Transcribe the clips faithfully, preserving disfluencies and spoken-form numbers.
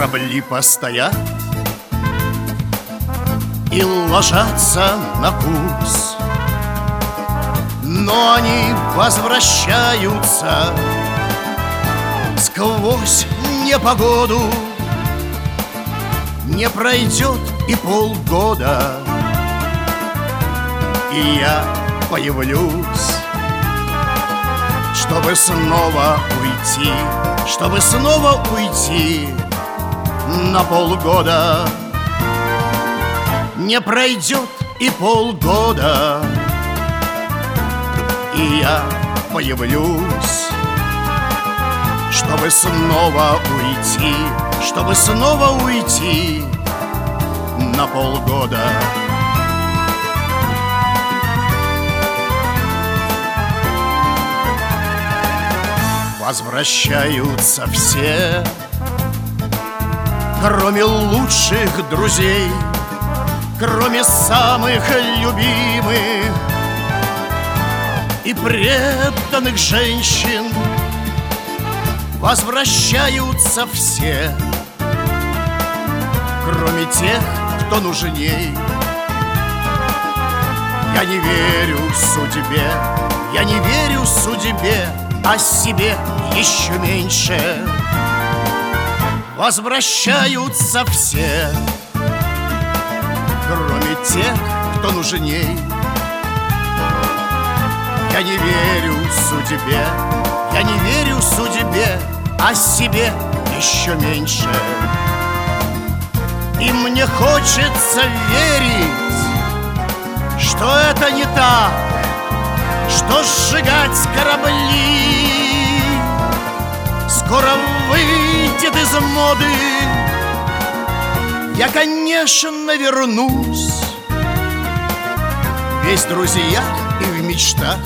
корабли постоят и ложатся на курс, но они возвращаются сквозь непогоду. Не пройдет и полгода, и я появлюсь, чтобы снова уйти, чтобы снова уйти на полгода. Не пройдет и полгода, и я появлюсь, чтобы снова уйти, чтобы снова уйти на полгода. Возвращаются все, кроме лучших друзей, кроме самых любимых и преданных женщин. Возвращаются все, кроме тех, кто нужней. Я не верю судьбе, я не верю судьбе, а себе еще меньше. Возвращаются все, кроме тех, кто нужней. Я не верю судьбе, я не верю судьбе, а себе еще меньше. И мне хочется верить, что это не так, что сжигать корабли скоро выйдет из моды. Я, конечно, вернусь, весь в друзьях и в мечтах.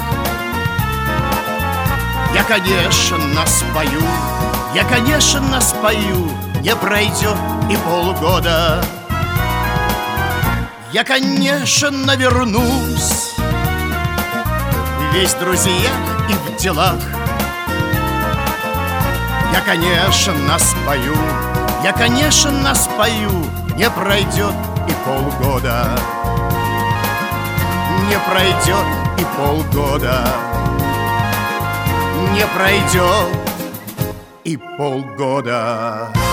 Я, конечно, спою, я, конечно, спою, не пройдет и полгода. Я, конечно, вернусь, весь в друзьях и в делах. Я, конечно, спою, я, конечно, спою, не пройдет и полгода. Не пройдет и полгода. Не пройдет и полгода.